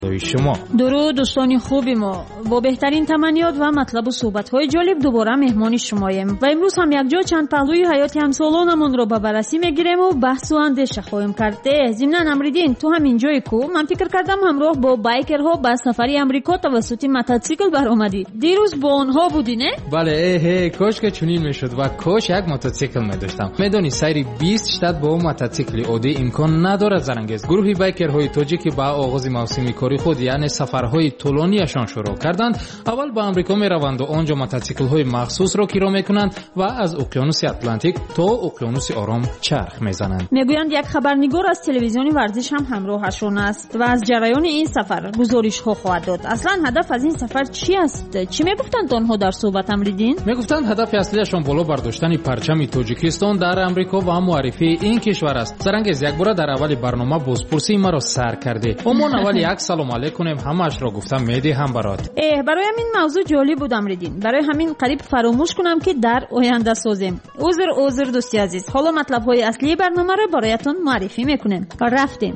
شما درود دوستان خوبی ما، با بهترین تمنیات و مطلب و صحبت‌های جالب دوباره مهمان شماییم و امروز هم یک جا چند پهلوی حیات همسالانمون رو به بررسی میگیریم و بحث و اندیشه خواهیم کرد. ضمناً امریدین تو همین جای کو من فکر کردم همراه با بایکرها به سفری امریکا توسط موتورسیکل برآمدی. دیروز با اونها بودی نه؟ بله کاش که چنین میشد و کاش یک موتورسیکل می‌داشتم. میدونی سیر 20 شتات با موتورسیکل عادی امکان نداره زرنگیز. گروهی بایکرهای تاجیکی با آغاز موسم کاری خود یعنی سفرهای طولانیشان شروع کردند. اول به آمریکا میروند و آنجا موتورسیکل‌های مخصوص را کرایه میکنند و از اقیانوس اتلانتیک تا اقیانوس آرام چرخ میزنند. میگویند یک خبرنگار از تلویزیون ورزش هم همراهشون است و از جریان این سفر گزارش‌ها خواهد داد. اصلا هدف از این سفر چی است؟ چی میگفتند آنها در صحبت امریدین؟ میگفتند هدف اصلیشان بالا برداشتن پرچم تاجیکستان در امریکا و معرفی این کشور است. زرنگیز یک بار در اول برنامه بازپرسی مرا سر کرده. اما اول یک سلام علیکم همش را گفتم میدی هم برات. برای همین موضوع جالب بود امریدین. برای همین قریب فراموش کنم که در آینده سازیم. عذر دوستی عزیز. حالا مطلب های اصلی برنامه را برایتون معرفی میکنیم. رفتیم.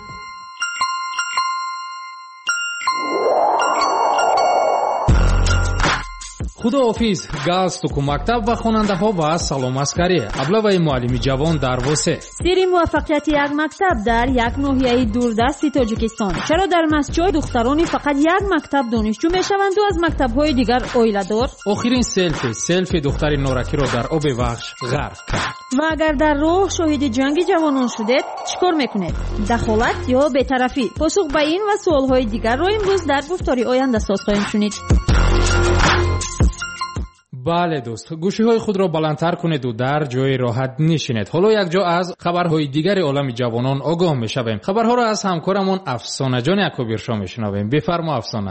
خداحافظ галстуку мактаб ва хонандаҳо ва салом аскарӣ. аблаваи муаллими ҷавон дар восе. сири муваффақияти як мактаб дар як ноҳияи дурдасти тоҷикистон. чаро дар масҷидҳои духтарони фақат як мактаб донишҷӯ мешаванду аз мактабҳои дигар оиладор? охирин селфи духтари норакиро дар оби вахш ғарқ кард. ва агар дар роҳ шоҳиди ҷанги ҷавонон шудед чикор мекунед? дахолат ё бетарафӣ? посух ба ин ва суолҳои дигарро имрӯз дар гуфтори оянда соз хоҳем шунид. бале дӯст, гӯшиҳои худро баландтар кунеду дар ҷои роҳат нишинед. ҳоло якҷо аз хабарҳои дигари олами ҷавонон огоҳ мешавем. хабарҳоро аз ҳамкорамон афсонаҷони акобиршо мешунавем. бифармо афсона.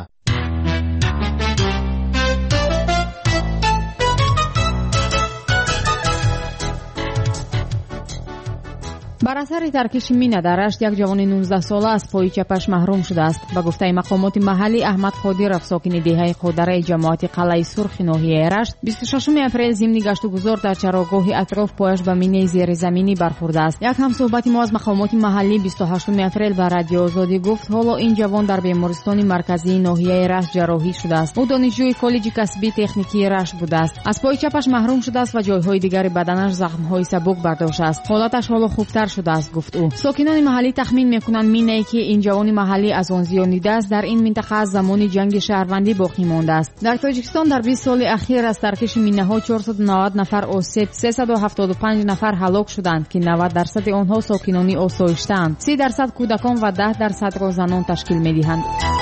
бар асари таркиши мина дар Рашт як ҷавони 19 сола аз пои чапаш маҳрум шудааст. ба гуфтаи мақомоти маҳаллӣ Аҳмад Қодиров сокини деҳаи Қодараи ҷамоати қалъаи Сурхи ноҳияи Рашт 26 апрел зимни гашту гузор дар чароғоҳи атроф пояш ба минаи зеризаминӣ бархӯрдааст. як ҳамсуҳбати мо аз мақомоти маҳаллӣ 28 апрел ба Радио Озодӣ гуфт ҳоло ин ҷавон дар бемористони марказии ноҳияи Рашт ҷарроҳӣ шудааст. ӯ донишҷӯи коллеҷи касбии техникии Рашт будааст. аз пои чапаш маҳрум шудааст ва ҷойҳои дигари баданаш захмҳои сабук бардоштааст. ҳолаташ ҳоло хубтар шудааст, гуфт ӯ. сокинони маҳаллӣ тахмин мекунанд минае ки ин ҷавони маҳаллӣ аз он зиёдидааст дар ин минтақа аз замони ҷанги шаҳрвандӣ боқӣ мондааст. дар тоҷикистон дар 20 соли ахир аз таркиши минаҳо 490 нафар осеб, 375 нафар ҳалок шуданд ки 90% онҳо сокинони осоиштаанд. 30% кӯдакон ва 10%ро занон ташкил медиҳанд.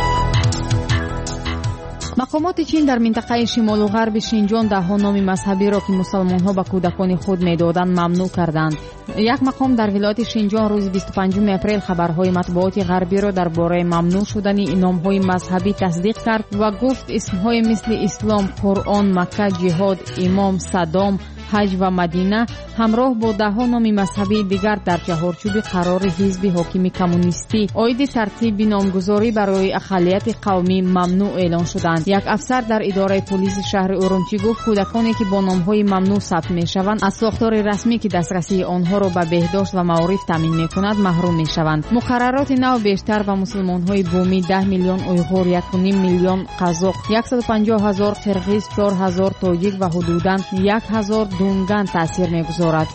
мақомоти чин дар минтақаи шимолу ғарби Шинҷон даҳҳо номи мазҳабиро ки мусалмонҳо ба кӯдакони худ медоданд мамнӯъ карданд. як мақом дар вилояти Шинҷон рӯзи 25 апрел хабарҳои матбуоти ғарбиро дар бораи мамнӯъ шудани номҳои мазҳабӣ тасдиқ кард ва гуфт исмҳои мисли ислом, қуръон, макка, ҷиҳод, имом, садом, ҳаҷ ва мадина ҳамроҳ бо даҳҳо номи мазҳабии дигар дар чаҳорчӯби қарори ҳизби ҳокими коммунистӣ оиди тартиби номгузорӣ барои ақаллияти қавмӣ мамнӯъ эълон шуданд. як афсар дар идораи полиси шаҳри Урумчӣ гуфт кӯдаконе ки бо номҳои мамнӯъ сабт мешаванд аз сохтори расмӣ ки дастрасии онҳоро ба беҳдошт ва маориф таъмин мекунад маҳрум мешаванд. муқаррароти нав бештар ба мусулмонҳои бумӣ 10 миллион уйғур, 1.5 миллион қазоқ, 150 000 қирғиз, 4 000 тоҷик ва ҳудудан 1 000 дунган таъсир мегузорад.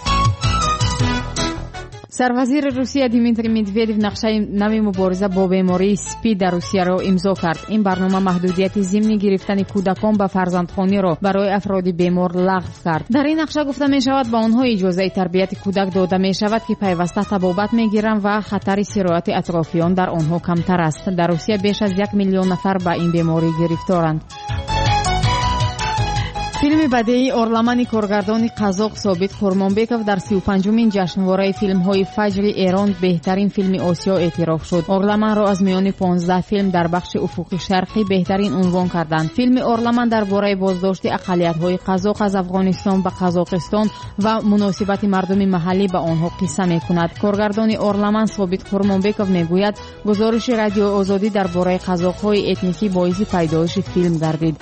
сарвазири Русия Дмитрий Медведев нақшаи нави мубориза бо бемории СПИД дар Русияро имзо кард. ин барнома маҳдудияти зимни гирифтани кӯдакон ба фарзандхониро барои афроди бемор лағв кард. дар ин нақша гуфта мешавад ба онҳо иҷозаи тарбияти кӯдак дода мешавад ки пайваста табобат мегиранд ва хатари сирояти атрофиён дар онҳо камтар аст. дар Русия беш аз 1 миллион нафар ба ин беморӣ гирифторанд. филми бадеии орламани коргардони қазоқ Собит Хурмонбеков дар 35-умин ҷашнвораи филмҳои фаҷри Эрон беҳтарин филми Осиё эътироф шуд. Орламанро аз миёни 15 филм дар бахши уфуқи шарқӣ беҳтарин унвон карданд. филми Орламан дар бораи боздошти ақаллиятҳои қазоқ аз Афғонистон ба Қазоқистон ва муносибати мардуми маҳаллӣ ба онҳо қисса мекунад. коргардони Орламан Собит Хурмонбеков мегӯяд гузориши Радио Озодӣ дар бораи қазоқҳои этникӣ боиси пайдоиши филм гардид.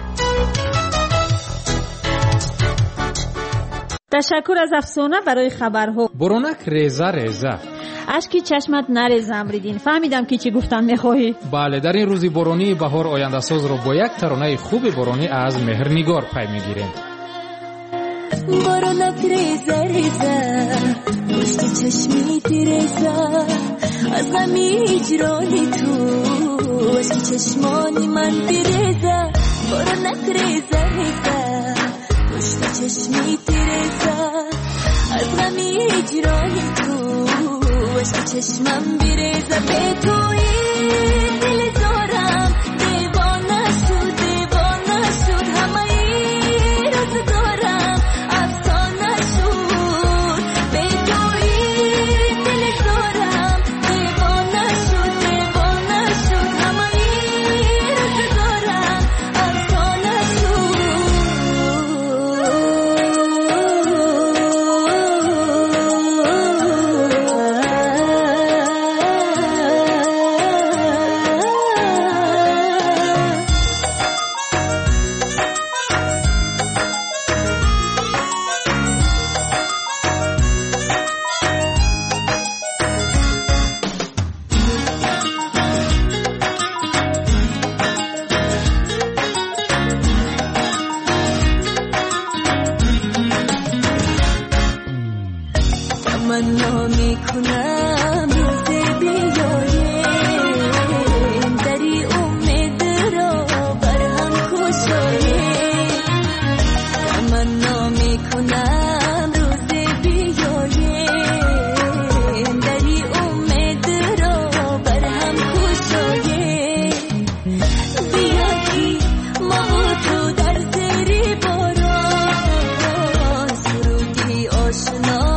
تشکر از افسانه برای خبرها. برونک ریزه ریزه. اشکی چشمت نریزه امریدین. فهمیدم که چی گفتن میخواهی. بله، در این روزی بارانی بهار آینده ساز رو با یک ترانه خوب بارانی از مهرنگار پی میگیریم. بارانک ریزه ریزه پشت چشمی تیرزه از غمی هجرانی تو اشکی چشمانی من بیرزه. بارانک ریزه ریزه پشت چشمی تیرزه از غمی هجرانی تو اشکی چشمم بیرزه. به توی دل دارم دیوانه شد دیوانه شد همه ای روز دارم افسانه شد. به توی دل دارم دیوانه شد دیوانه شد همه ای روز دارم افسانه تمنا میکنم روز بیایم دری امید را بر هم کشایم. تمنا میکنم روز بیایم دری امید را بر هم کشایم. بیا کی ما تو در زیر باران سرودی آشنا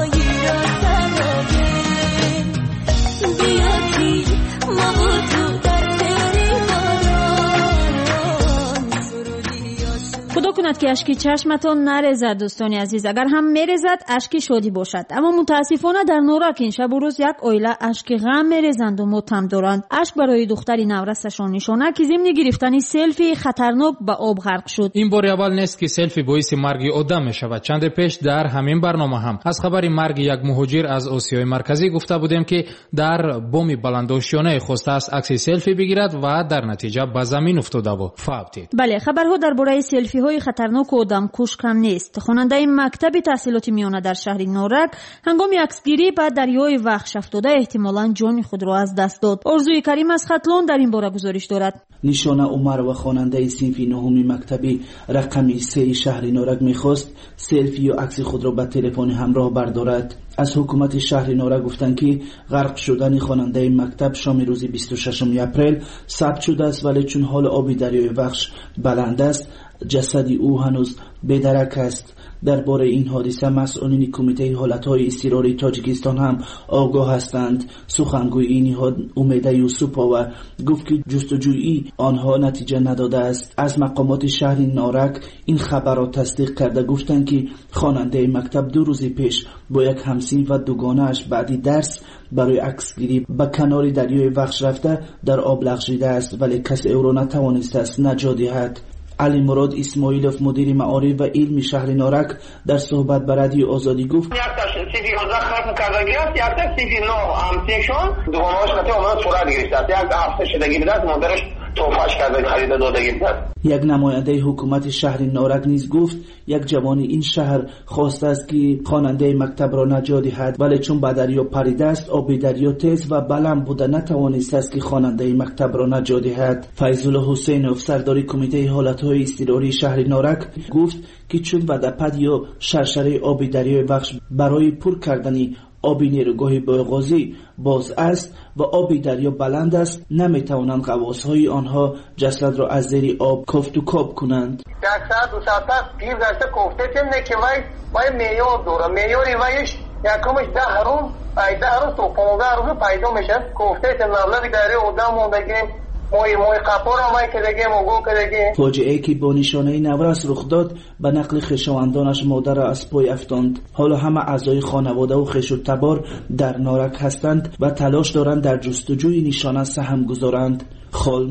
کند که اشکی چشمتان نریزد. دوستانی عزیز، اگر هم میریزد اشکی شادی باشد، اما متاسفانه در نورک این شب و روز یک عائله اشکی غم میریزند و ماتم دارند. اشک برای دختری نورستشان نشانه که ضمن گرفتن سلفی خطرناک به آب غرق شد. این بار اول نیست که سلفی باعث مرگ آدم میشود. چند پیش در همین برنامه هم از خبر مرگ یک مهاجر از آسیای مرکزی گفته بودیم که در بام بلندآشیانه خواسته است عکس سلفی بگیرد و در نتیجه به زمین افتاده و فوت. بله، خبرها درباره سلفی های خطرناک و آدمکش کم نیست. خواننده مکتب تحصیلات میانه در شهر نورک هنگام عکسگیری به دریای وخش افتاده احتمالاً جان خود را از دست داد. آرزوی کریم از خطلان در این باره گزارش دارد. نیشانه عمر و خواننده صنف نهمی مکتبی رقم 3 شهر نورک میخواست سلفی و عکس خود را به تلفن همراه بردارد. از حکومت شهر نورک گفتند که غرق شدن خواننده مکتب شام روز 26 اپریل ثبت شده است، ولی چون حال آب دریای وخش بلند است جسد او هنوز بدرک است. درباره این حادثه مسئولین کمیته حالتهای اضطراری تاجیکستان هم آگاه هستند. سخنگوی این نهاد امیده یوسفova گفت که جستجویی آنها نتیجه نداده است. از مقامات شهر نورک این خبر را تصدیق کرده گفتند که خواننده مکتب 2 روز پیش با یک همسین و دوگانه‌اش بعدی درس برای عکسگیری به کنار دریای وخش رفته در آب لغزیده است، ولی کسی او را نتوانسته است نجات دهد. علی مراد اسماعیلوف مدیر معارف و علم شهر نورک در صحبت با رادیو آزادی گفت سیفی ها ختم کردگی است، یک تا سیفی نو همسیشون دوانهاش خطی اومد صورت گرفته است، یک هفته شدگی بیده است، مادرش توفاش کرده خریده دادگی بیده است. یک نماینده حکومت شهر نورک نیز گفت یک جوان این شهر خواسته است که خواننده مکتب را نجات دهد، ولی چون به دریا پریده است آب دریا تیز و بلند بوده نتوانسته است که خواننده مکتب را نجات دهد. فیض‌الله حسینوف سردار کمیته حالتهای اضطراری شهر نورک گفت که چون ودپد یا شرشره آب دریای وخش برای پر کردن آب نیروگاه بایغازی باز است و آب دریا بلند است، نمیتوانند غواصهای آنها جسد را از زیر آب کفت و کاب کنند. یک ساعت 2 ساعت است پیر گشته کوفته کنه که وای میار داره، میاری وایش یکمش 10 روز 10 روز تو 15 روز پیدا میشه کوفته که مبلغی داره آدم موندگی موی قپورا مای کدگی موگو کدگی. فاجعه‌ای که با نشانه نورس رخ داد به نقل خویشاوندانش مادر را از پای افکند. حالا همه اعضای خانواده و خویش و تبار در نورک هستند و تلاش دارند در جستجوی نشانه سهم گذارند. خالما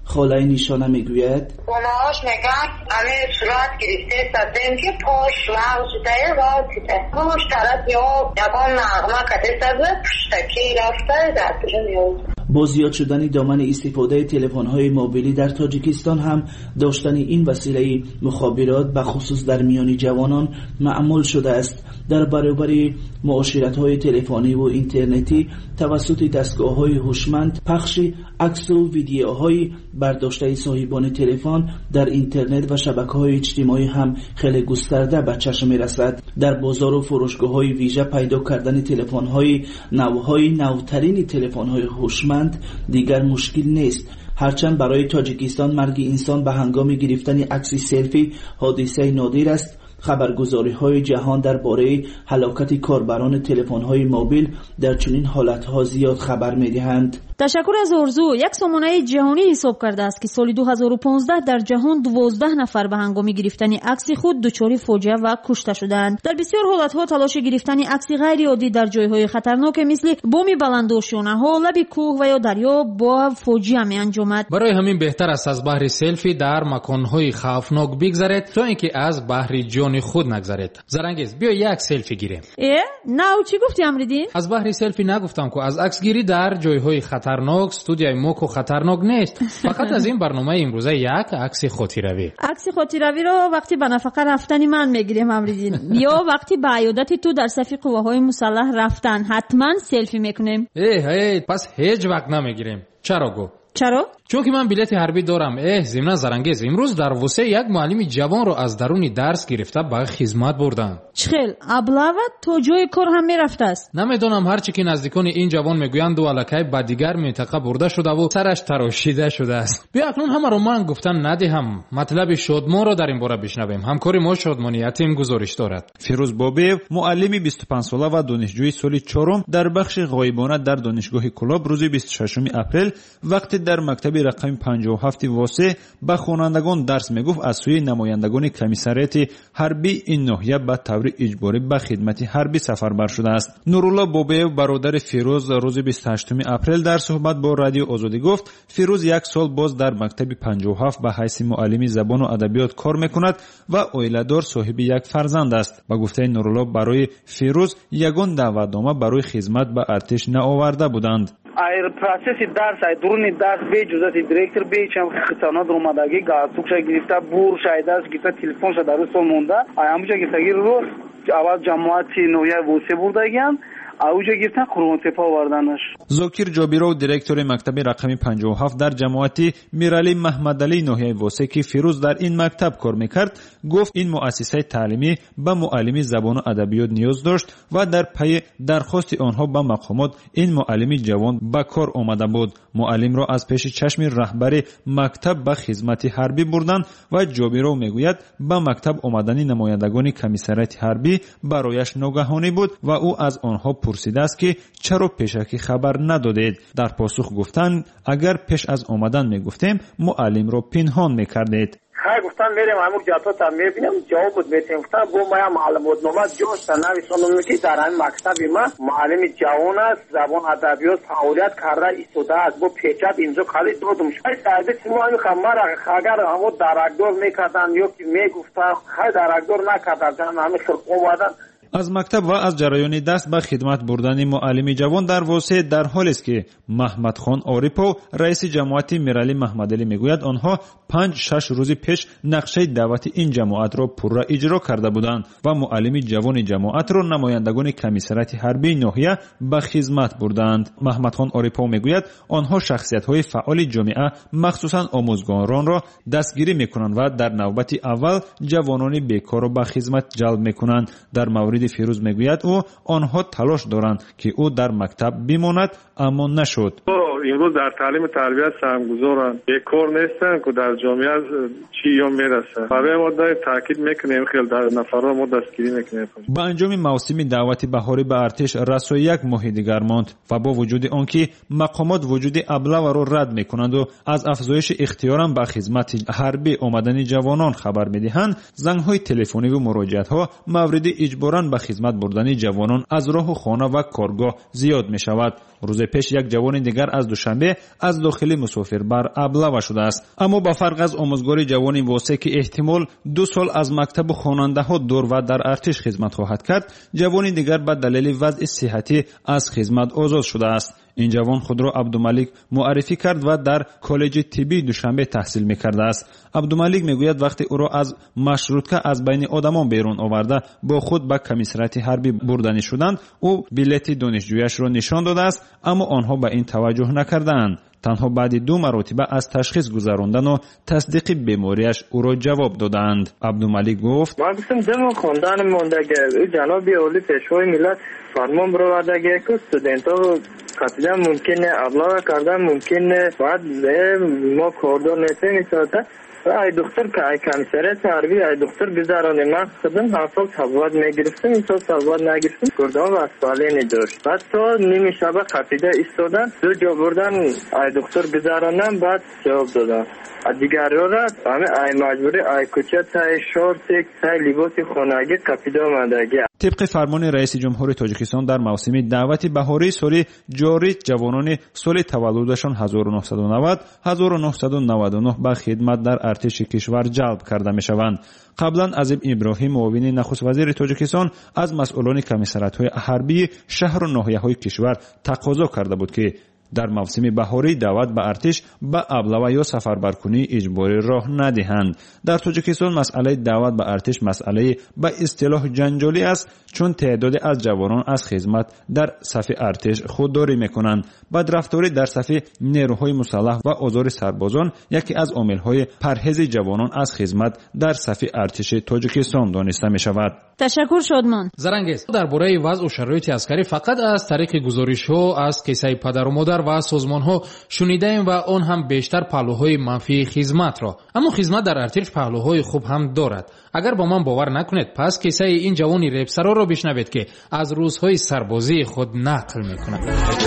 خاله نیشانه میگوید ماماهاش میگن همه صورت گرفته سازیم که پاش مغز شده راسته همش طرف یا یکان نغمه کتی سازه پشتکی رفته در پیش میاد. با زیاد شدن دامن استفاده تلفن‌های موبیلی در تاجیکستان هم داشتن این وسیله مخابرات به خصوص در میان جوانان معمول شده است. در برابر معاشرت‌های تلفنی و اینترنتی توسط دستگاه‌های هوشمند پخش عکس و ویدیوهای برداشته صاحبان تلفن در اینترنت و شبکه‌های اجتماعی هم خیلی گسترده به چشم می‌رسد. در بازار و فروشگاه‌های ویژه پیدا کردن تلفن‌های نوترین تلفن‌های هوشمند دیگر مشکل نیست. هرچند برای تاجیکستان مرگ انسان به هنگام گرفتن عکس سلفی حادثه نادر است، خبرگزاری‌های جهان درباره هلاکت کاربران تلفن‌های موبیل در چنین حالت‌ها زیاد خبر می‌دهند. تشکر از ارزو. یک سامانه جهانی حساب کرده است که سال 2015 در جهان 12 نفر به هنگام گرفتن عکس خود دچار فاجعه و کشته شدند. در بسیار حالت‌ها تلاش گرفتن عکس غیر عادی در جای‌های خطرناک مثل بام بلند و شانه‌ها، لب کوه و یا دریا با فاجعه می‌انجامد. برای همین بهتر است از بحر سلفی در مکان‌های خوفناک بگذرید تا اینکه از بحر جان خود نگذرید. زرنگیز بیا یک سلفی گیریم. نه چی گفتی امریدین؟ از بحر سلفی نگفتم که از عکس گیری در جای‌های خطرناک. استودیوی موکو خطرناک نیست. فقط از این برنامه امروزه یک عکس خاطره‌ای. عکس خاطره‌ای رو وقتی به نفقه رفتن من میگیریم امریدین یا وقتی به عیادت تو در صف قواهای مسلح رفتن حتما سلفی میکنیم. پس هیچ وقت نمیگیریم. چرا گو؟ چرا؟ چون که من بلیت حربی دارم. ضمن زرنگیز امروز در وسه یک معلم جوان رو از درون درس گرفته به خدمت بردن. چخیل ابلاوت تو جای کار هم میرفته است. نمیدونم، هرچی که نزدیکان این جوان میگویند و الکی به دیگر منطقه برده شده و سرش تراشیده شده است. بیا اکنون همه رو من گفتن ندهم. مطلب شادمان رو در این باره بشنویم. همکار ما شادمانی یتیم گزارش دارد. فیروز بابیев معلم 25 ساله و دانشجوی سال 4 در بخش غایبانه در دانشگاه کلاب روز 26 اپریل وقتی در مکتب رقم 57 واسه به خوانندگان درس میگفت از سوی نمایندگان کمیسریات حربی این ناحیه به طور اجباری به خدمت حربی سفربر شده است. نورالله بابیев برادر فیروز روز 28 اپریل در صحبت با رادیو آزادی گفت فیروز یک سال باز در مکتب 57 به حیث معلم زبان و ادبیات کار میکند و عائله‌دار صاحب یک فرزند است. با گفته نورالله برای فیروز یگان دعوتنامه برای خدمت به ارتش نآورده بودند. ایر پروسس درس درون درس به جزات دیرکتور به چم خطانات اومدگی گازوکش گرفته بور شایداس گرفته تلفنش در رسو مونده همونجا گرفته رو اول جماعتی نویا وسه بردگان اوجا گرفتن قرون تپا آوردنش. زاکر جابیرو دیرکتور مکتب رقم 57 در جماعتی میرالی محمدعلی ناحیه واسه که فیروز در این مکتب کار میکرد گفت این مؤسسه تعلیمی به معلم زبان و ادبیات نیاز داشت و در پی درخواست آنها به مقامات این معلم جوان به کار آمده بود. معلم را از پیش چشم رهبر مکتب به خدمت حربی بردند و جابیرو میگوید به مکتب آمدن نمایندگان کمیسریات حربی برایش ناگهانی بود و او از آنها پرسیده است که چرا پیشکی خبر ندادید. در پاسخ گفتند اگر پیش از آمدن میگفتیم معلم را پنهان میکردید. گفتن میریم همون جاتو تا میبینیم جواب بود میتیم گفتن گو ما معلومات نامه جوش تنوی سنونو که در همین مکتب ما معلم جوان است زبان ادبیات فعالیت کرده ایستاده است با پیچت اینجا خالی دادم شاید سربیت ما همین خمر اگر همون درکدار میکردن یا که میگفتن خیلی درکدار نکردن همین خلق اومدن. از مکتب و از جریان دست به خدمت بردن معلم جوان در واسه در حالی است که محمد خان آریپو رئیس جماعت میرالی محمدعلی میگوید آنها 5-6 روز پیش نقشه دعوت این جماعت را پورا اجرا کرده بودند و معلم جوان جماعت را نمایندگان کمیسریات حربی ناحیه به خدمت بردند. محمد خان آریپو میگوید آنها شخصیت‌های فعال جامعه مخصوصا آموزگاران را دستگیری میکنند و در نوبت اول جوانان بیکار را به خدمت جلب میکنند. در مورد فیروز میگوید او آنها تلاش دارند که او در مکتب بماند اما نشد. امروز در تعلیم تربیت سرمایه‌گذارند بیکار نیستند که در جامعه چی یا میرسند. برای ما تاکید میکنیم خیلی در نفرها ما دستگیری میکنیم. با انجام موسم دعوت بهاری به ارتش رسو یک ماه دیگر ماند و با وجود آنکه مقامات وجود ابله را رد میکنند و از افزایش اختیارا به خدمت حربی آمدن جوانان خبر میدهند، زنگ‌های تلفنی و مراجعت‌ها مورد اجبارا گاهان به خدمت بردن جوانان از راه خانه و کارگاه زیاد می شود. روز پیش یک جوان دیگر از دوشنبه از داخل مسافربر ابلغ شده است. اما با فرق از آموزگار جوان واسه که احتمال 2 سال از مکتب خواننده ها دور و در ارتش خدمت خواهد کرد، جوان دیگر به دلیل وضع صحتی از خدمت آزاد شده است. این جوان خود را عبدالملک معرفی کرد و در کالج طبی دوشنبه تحصیل می‌کرده است. عبدالملک میگوید وقتی او را از مشروطه از بین آدمان بیرون آورده با خود به کمیسریت حربی بردنی شدند، او بلیت دانشجویش را نشان داده است، اما آنها به این توجه نکردند. تنها بعد 2 مرتبه از تشخیص گذراندن و تصدیق بیماریش او را جواب دادند. عبدالملک گفت: من گفتم دم خواندن موندگی جناب عالی پیشوای ملت فرمان برآوردگی که استودنتا قطعا ممکنه ابلاغ کردن ممکنه بعد ما کاردار نیستیم ای دختر که ای کمیسریت حربی ای دختر گذرانه من خودم هر سال سواد میگرفتم این سال سواد نگرفتم کردم و اسفالینی داشت بعد تا نیمی شبه قطیده ایستادن 2 جا بردن ای دختر گذرانم بعد جواب دادن دیگر را همه ای مجبوری ای کچه تای شورت تای لباس خانگی قطیده آمدگی. طبق فرمان رئیس جمهور تاجیکستان در موسم دعوت بهاری سال جاری جوانان سال تولدشان 1990 1999 به خدمت در ارتش کشور جلب کرده می شوند. قبلا عظیم ابراهیم معاون نخست وزیر تاجیکستان از مسئولان کمیسریت‌های حربی شهر و ناحیه‌های کشور تقاضا کرده بود که در موسم بهاری دعوت به ارتش به ابلاغ یا سفربرکنی اجباری راه ندهند. در تاجیکستان مسئله دعوت به ارتش مسئله به اصطلاح جنجالی است، چون تعدادی از جوانان از خدمت در صف ارتش خودداری میکنند. بدرفتاری در صف نیروهای مسلح و آزار سربازان یکی از عامل‌های پرهیز جوانان از خدمت در صف ارتش تاجیکستان دانسته می شود. تشکر شادمان. زرنگیز درباره وضع و شرایط عسکری فقط از طریق گزارش‌ها از کیسه پدر و مادر و سازمان‌ها شنیدیم و آن هم بیشتر پهلوهای منفی خدمت را. اما خدمت در ارتش پهلوهای خوب هم دارد. اگر با من باور نکنید پس کیسه این جوانی ریبسرا را بشنوید که از روزهای سربازی خود نقل می‌کند.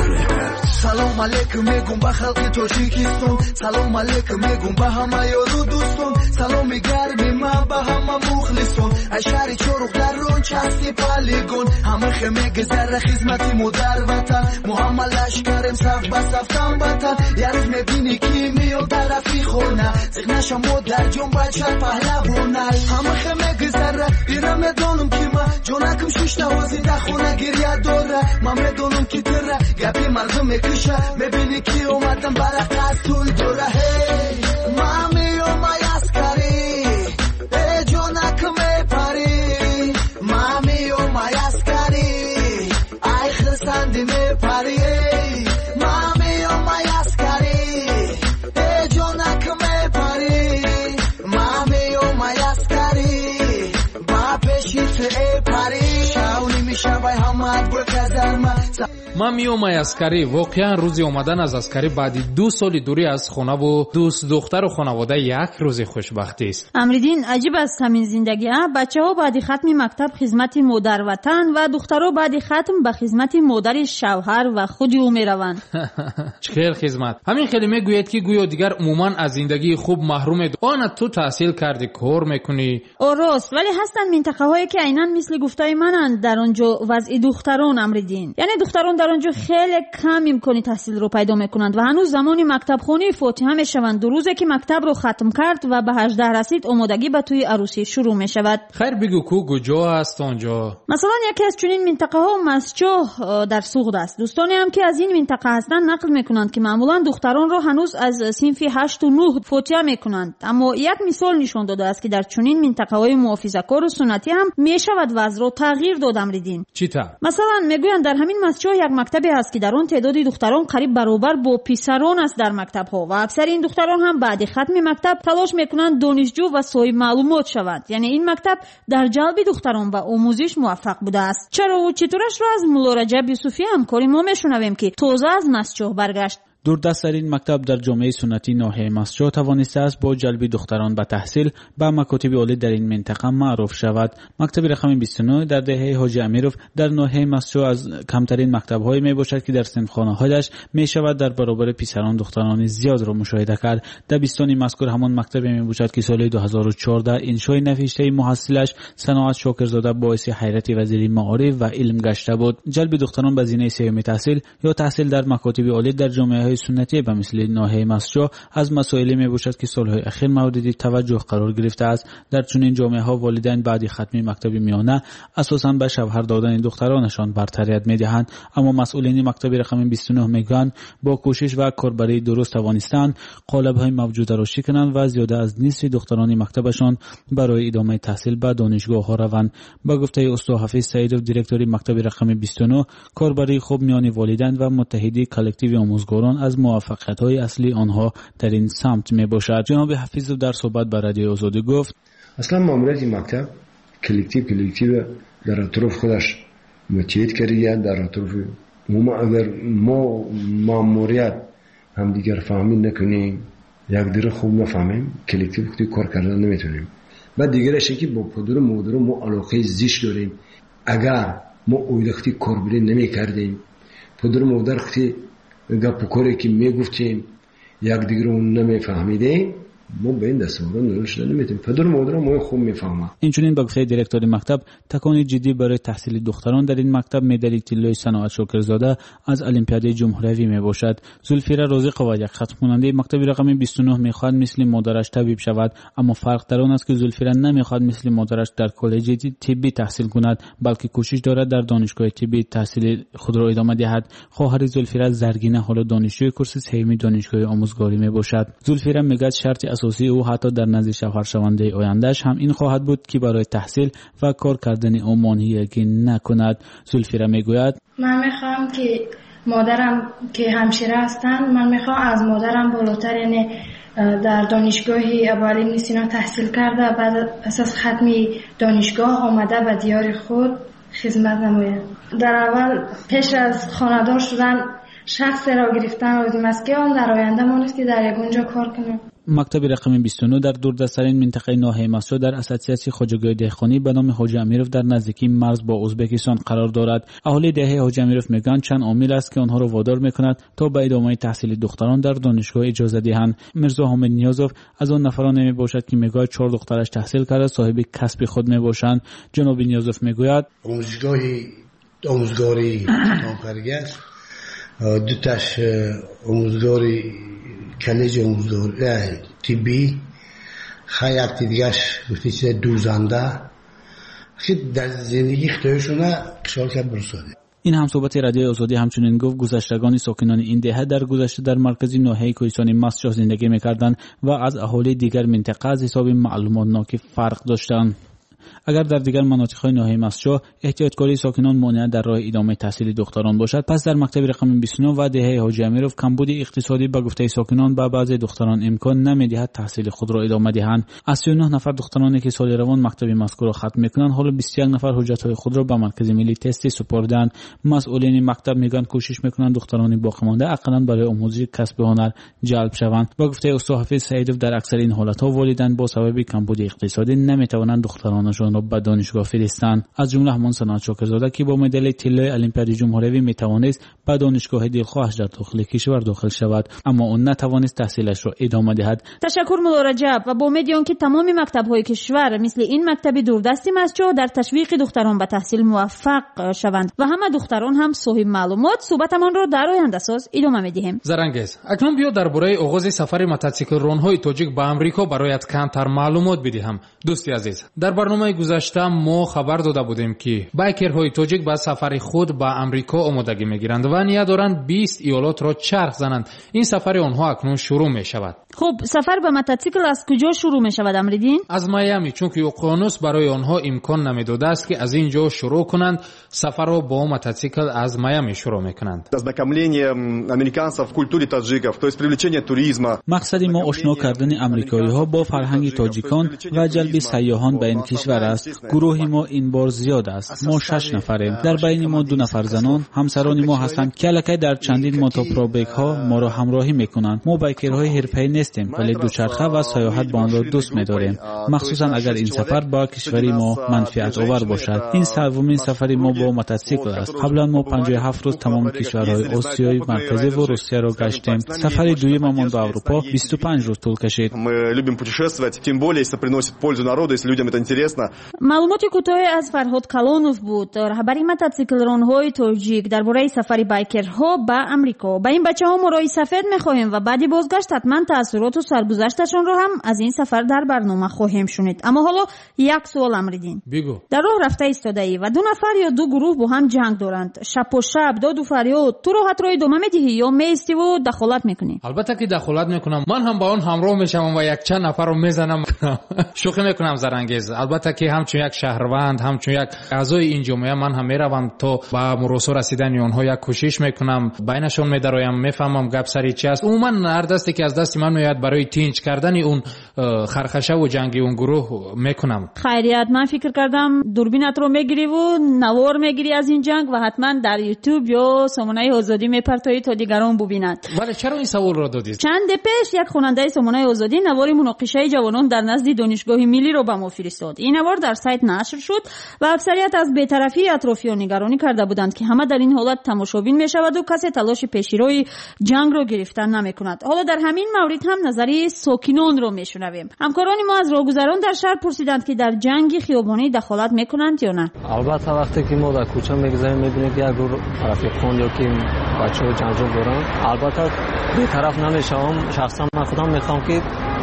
سلام علیکم میگم به خلق تاجیکستان، سلام علیکم میگم به همه یارو دوستان، سلام گرمی من به همه مخلصان، ای شهر چروق در رون چستی پالیگون، همه خمه گذر خدمتی مادر وطن، محمد لشکرم صف به صفتم وطن، یه روز میبینی کی میاد طرفی خونه، زغنش مادر جون بچه پهلوونه، همه خمه گذر ایرم میدونم کی من، جونکم شش نوازی در خونه گریه داره، من میدونم کی تره گپی مردم میکشه، میبینی کی اومدم برق از توی دوره، هی مامی اومای اسکری ای جونکم میپری، مامی اومای اسکری ای خرسندی میپری، مامی اومای اسکری ای جونکم میپری، مامی اومای اسکری با پیشیت ای پری، شاونی میشوی همه برکزرمه. من میومای اسکری واقعا روزی اومدن از اسکری بعدی 2 سال دوری از خانه و دوست دختر و خانواده یک روز خوشبختی است. امریدین عجیب است همین زندگی. بچه‌ها بعد ختم مکتب خدمت مادر وطن و دخترها بعد ختم به خدمت مادر شوهر و خود او میروند. چخیر خدمت. همین کلمه گوید که گویا دیگر عموما از زندگی خوب محرومید. آن تو تحصیل کردی کار میکنی. درست، ولی هستن منطقه هایی که عیناً مثل گفتای منند در اونجا وضع دختران امریدین. یعنی دختران در اونجا خیلی کم امکانی تحصیل رو پیدا میکنند و هنوز زمانی مکتب خونی فاتحه میشوند. 2 روزه که مکتب رو ختم کرد و به 18 رسید آمادگی به توی عروسی شروع میشود. خیر بگو کجا است آنجا؟ مثلا یکی از چنین منطقه ها مسجد در سوغد است. دوستانی هم که از این منطقه هستند نقل میکنند که معمولا دختران رو هنوز از صنف 8 و 9 فاتحه میکنند. اما یک مثال نشون داده است که در چنین منطقه های محافظه‌کار و سنتی هم میشود وضع رو تغییر داد امریدین. چطور؟ مثلا میگویند در همین مسجد یک مکتبی هست که در آن تعداد دختران قریب برابر با پسران است در مکتب ها و اکثر این دختران هم بعد ختم مکتب تلاش میکنند دانشجو و صاحب معلومات شوند. یعنی این مکتب در جلب دختران و آموزش موفق بوده است. چرا و چطورش را از مولا رجب یوسفی همکاری ما میشنویم که تازه از مسجد برگشت. دوردست‌ترین مکتب در جامعه سنتی ناحیه مسجد توانسته است با جلب دختران به تحصیل به مکاتب عالی در این منطقه معروف شود. مکتب رقم 29 در دهه حاجی امیرov در ناحیه مسجد از کمترین مکتب‌های میباشد که در صنفخانه‌هایش میشود در برابر پسران دختران زیاد را مشاهده کرد. دبستان مذکور همان مکتب میباشد که سال 2014 انشای نوشته محصلش صناعت شاکرزاده باعث حیرت وزیر معارف و علم گشته بود. جلب دختران به زینه سیوم تحصیل یا تحصیل در مکاتب عالی در جامعه سنتی به مثل ناحیه مسجد از مسائلی میباشد که سالهای اخیر مورد توجه قرار گرفته است. در چنین جامعه ها والدین بعد ختم مکتب میانه اساساً به شوهر دادن دخترانشان برتریت میدهند، اما مسئولین مکتب رقم 29 میگن با کوشش و کاربری درست توانستند قالب‌های موجوده را شکنند و زیاده از نصف دختران مکتبشان برای ادامه تحصیل به دانشگاه ها روند. با گفته استاد حفیظ سعیدov دیرکتور مکتب رقم 29 کاربری خوب میان والدین و متحدی کلکتیو آموزگاران از موفقیت‌های اصلی آنها در این سمت میباشد. جناب حفیظov در صحبت با رادیو آزادی گفت اصلا ماموریت مکتب کلکتیو در اطراف خودش متحد کرده، در اطراف اگر ما ماموریت هم دیگر فهمید نکنیم، یک دیگر خوب نفهمیم، کلکتیو خودی کار کردن نمیتونیم. بعد دیگرش که با پدر و مادر ما علاقه زیست داریم. اگر ما اویدختی کاربری نمی کردیم، پدر و مادر خودی گپ کاری که میگفتیم یک دیگر اون نمیفهمیدیم، ما به این دستوران نوشته نمیتونیم. پدر و مادر ما خوب میفهمند. اینچنین با گفته دیرکتور مکتب تکانی جدی برای تحصیل دختران در این مکتب مدال طلای صناعت شاکرزاده از المپیاد جمهوری میباشد. زلفیره رازق و یک ختم کننده مکتب رقم 29 میخواد مثل مادرش طبیب شود، اما فرق در آن است که زلفیره نمیخواد مثل مادرش در کالج طبی تحصیل کند، بلکه کوشش دارد در دانشگاه طبی تحصیل خود را ادامه دهد. خواهر زلفیره زرگینه حالا دانشجوی کورس سه‌م دانشگاه آموزگاری میباشد. زلفیره میگه شرط اساسی او حتی در نزد شوهر شونده آیندهش هم این خواهد بود که برای تحصیل و کار کردن او مانعی نکند. زلفیره میگوید من میخوام که مادرم که همشیره هستن، من میخوام از مادرم بالاتر، یعنی در دانشگاه ابوعلی سینا تحصیل کرده، بعد اساس ختمی دانشگاه آمده به دیار خود خدمت نماید. در اول پیش از خانه‌دار شدن شخص را گرفتن لازم است که آن در آینده مانست که در یگونجا کار کنه. مکتب رقم 29 در دوردست‌ترین منطقه ناحیه مسجد در اساسیاسی خواجگاه دهقانی به نام حاجی امیرov در نزدیکی مرز با ازبکستان قرار دارد. اهالی دهه حاجی امیرov میگن چند عامل است که آنها را وادار میکند تا به ادامه تحصیل دختران در دانشگاه اجازه دهند. مرزا حامد نیازov از آن نفران میباشد که میگوید 4 دخترش تحصیل کرده، صاحب کسب خود میباشند. جناب نیازov میگوید آموزگاری آخرگاه دو تاش آموزگاری کالج آموزگاری طبی، خیلی دیگهش گفتی چیز دوزنده که در زندگی خودشونه کشال کرد برساده. این هم صحبت رادیو آزادی همچنین گفت گذشتگان ساکنان این دهه در گذشته در مرکز ناحیه کوهستان مسجد زندگی میکردند و از اهالی دیگر منطقه از حساب معلومات ناکی فرق داشتند. اگر در دیگر مناطق‌های ناحیه مسجد احتیاطکاری ساکنان مانع در راه ادامه تحصیل دختران باشد، پس در مکتب رقم 29 و دهه حاجی امیرov کمبود اقتصادی به گفته ساکنان به بعضی دختران امکان نمی‌دهد تحصیل خود را ادامه دهند. از 39 نفر دخترانی که سال روان مکتب مذکور را ختم می‌کنند، حالا 21 نفر حجت‌های خود را به مرکز ملی تستی سپردند. مسئولین مکتب میگن کوشش می‌کنند دختران باقی‌مانده حداقل برای آموزش کسب هنر جلب شوند. با گفته استاد حفیظ سعیدov در اکثر این حالت‌ها والدین با سبب کمبود اقتصادی نمی‌توانند دخترانشان را به دانشگاه فرستند. از جمله همان صنعت شاکرزاده که با مدال طلای المپیاد جمهوری میتوانست به دانشگاه دلخواهش در داخل کشور داخل شود، اما اون نتوانست تحصیلش را ادامه دهد. تشکر مولا رجب و با امید که تمام مکتب‌های کشور مثل این مکتب دوردستی مسجد در تشویق دختران به تحصیل موفق شوند و همه دختران هم صاحب معلومات. صحبتمان را در آینده ساز ادامه می‌دهیم. زرنگز اکنون بیا درباره آغاز سفر موتورسیکل ران‌های تاجیک به آمریکا برایت کمتر معلومات بدهم. دوستی عزیز، در برنامه گذشته ما خبر داده بودیم که بایکرهای تاجیک با سفر خود به آمریکا آمادگی میگیرند و نیت دارند 20 ایالات را چرخ زنند. این سفر آنها اکنون شروع می شود. خب سفر به موتورسیکل از کجا شروع می شود امریدین؟ از میامی، چون که اقیانوس برای آنها امکان نمیداده است که از اینجا شروع کنند. سفر را با موتورسیکل از میامی شروع میکنند. ознакомление американцев в культуре таджиков, то есть привлечение туризма. مقصد ما آشنا کردن آمریکایی‌ها با فرهنگ تاجیکان و جلب سیاحان به این کشور کشور است. گروه ما این بار زیاد است. ما 6 نفریم. در بین ما 2 نفر زنان همسران ما هستند که الکی در چندین موتوپروبیک ها ما را همراهی میکنند. ما بایکرهای حرفه‌ای نیستیم ولی دوچرخه و سیاحت با آن را دوست می‌داریم، مخصوصا اگر این سفر با کشوری ما منفعت آور باشد. این سومین سفری ما با موتورسیکل است. قبلا ما 57 روز تمام کشورهای آسیای مرکزی و روسیه را گشتیم. سفر دویممان به اروپا 25 روز طول کشید. Мы любим путешествовать, тем более если приносит пользу народу, если людям это интересно. معلومات کوتاهی از فرهاد کلانوف بود، رهبری موتورسیکلران‌های تاجیک درباره سفر بایکرها به آمریکا. به این بچه‌ها مرای سفید می‌خواهیم و بعدی بازگشت حتما تأثیرات و سرگذشتشون رو هم از این سفر در برنامه خواهیم شنید. اما حالا یک سوال امریدین. بگو. در راه رفته ایستاده‌ای و 2 نفر یا 2 گروه با هم جنگ دارند. شب و شب داد و فریاد، تو راحت راه ادامه میدهی یا میستی و دخالت میکنی؟ البته که دخالت میکنم. من هم با اون همراه میشم و یک چند نفر رو میزنم. شوخی میکنم زرنگیز. البته که همچون یک شهروند، همچون یک اعضای این جامعه من هم میروم تا با مراسو رسیدن اونها یک کوشش میکنم، بینشون میدرایم، میفهمم گپ سری چی است. عموما هر دستی که از دست من میاد برای تینج کردن اون خرخشه و جنگ اون گروه میکنم. خیریت، من فکر کردم دوربینت رو میگیری و نوار میگیری از این جنگ و حتما در یوتیوب یا سامانه آزادی میپرتایی تا دیگران ببینند. ولی چرا این سوال رو دادید؟ چند پیش یک خواننده سامانه آزادی نوار مناقشه جوانان در نزد دانشگاه ملی رو به ما فرستاد. این نوار در سایت نشر شد و اکثریت از بی‌طرفی اطرافیان نگرانی کرده بودند که همه در این حالت تماشابین میشود و کسی تلاش پیشروی جنگ رو گرفتن نمیکند. حالا در همین مورد هم نظری ساکنان رو میشنویم. همکاران ما از راهگذران در شهر پرسیدند که در جنگ خیابانی دخالت میکنند یا نه. البته وقتی که ما در کوچه میگذاریم میبینیم که یک گروه رفیقان یا که بچه‌ها جنگجو دارن، البته بی‌طرف نمیشم. شخصا من خودم میخوام که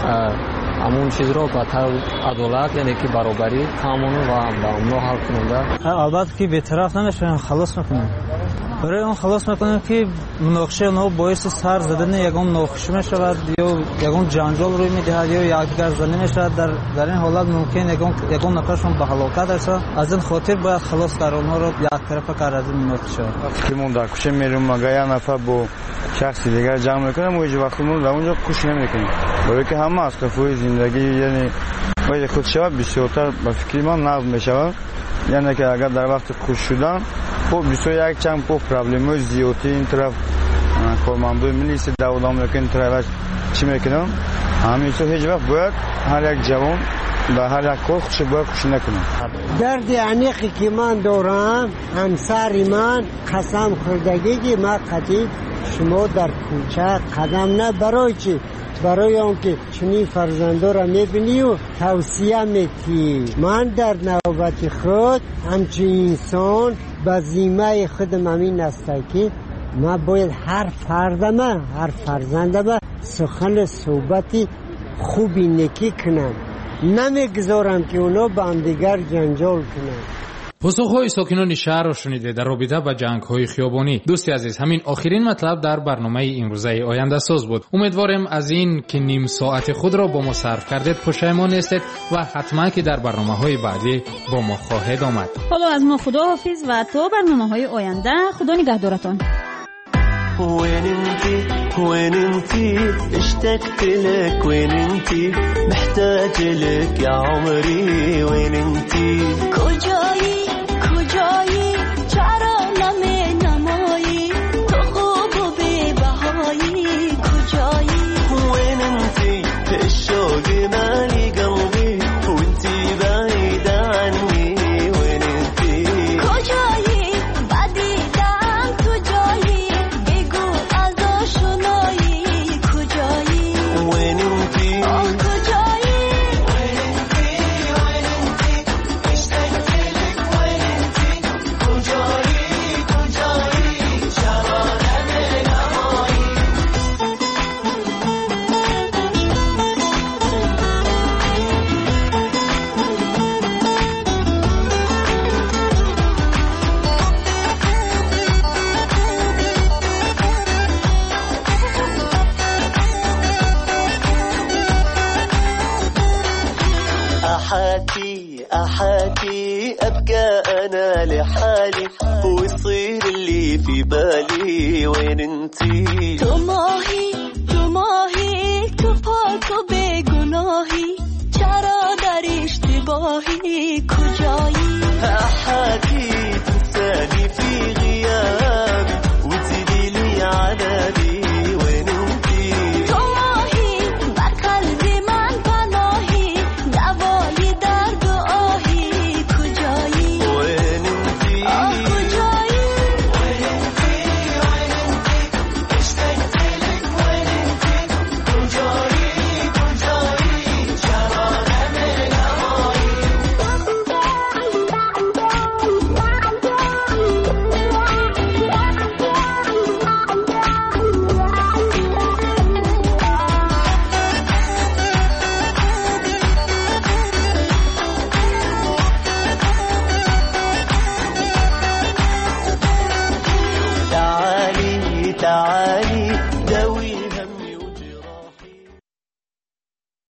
همون چیز رو با عدالت، یعنی که برابری قانون و با امن حل کننده. البته که بی‌طرف نمیشم، خلاص میکنیم. برای اون خلاص میکنیم که مناقشه اونها باعث سر زدن یگان مناقشه میشود یا یگان جنجال روی میدهد یا یکدیگر زنی میشود. در این حالت ممکن یگان نفرشون به هلاکت رسد. از این خاطر باید خلاص در اونها رو یک طرف کرد از این مناقشه. وقتی ما در کوچه میریم مگه یک نفر با شخص دیگر جمع میکنیم و هیچ وقت ما در اونجا کوشش نمیکنیم. برای که همه از قفوی زندگی یعنی باید خود شود بسیارتر به فکر ما نقض میشود. یعنی که اگر در وقت خوش شدن خب بسیار یک چند پرابلم‌های زیادی این طرف کارمندای ملیسی دولت آمریکا این طرف چی میکنن، همیشه هیچ وقت باید هر یک جوان و هر یک کار خودش باید کوشش نکنه. درد عمیقی که من دارم، همسر من قسم خوردگی که من قطعی شما در کوچه قدم نه برای چی؟ برای آنکه چنین فرزندا را میبینی و توصیه میکنی. من در نوبت خود همچنین انسان به ذمه خودم همین است که من باید هر فرزندم سخن صحبتی خوبی نکی کنم، نمیگذارم که اونا با هم دیگر جنجال کنن. پاسخهای ساکنان شهر را شنیده در رابطه با جنگ‌های خیابانی. دوستی عزیز، همین آخرین مطلب در برنامه امروزه آینده ساز بود. امیدوارم از این که نیم ساعت خود را با ما صرف کردید پشیمان نیستید و حتما که در برنامه‌های بعدی با ما خواهید آمد. حالا از ما خداحافظ و تا برنامه‌های آینده، خدا نگهدارتان. وين انتي اشتقت لك، وين انتي محتاج لك يا عمري، وين انتي کجایی چرا نمایی تو خوب و بهایی کجایی، وين انتي الشوق مالي قلبي وانتي بعيد عني، وين انتي کجایی بعیدم تو جایی بگو از آشنایی کجایی، وين انتي کجایی، وين انتي اشتقت لك، وين انتي کجایی چرا نمایی. أحاتي أبقى أنا لحالي ويصير اللي في بالي، وين انتي تو ماهی تو پاک و بگو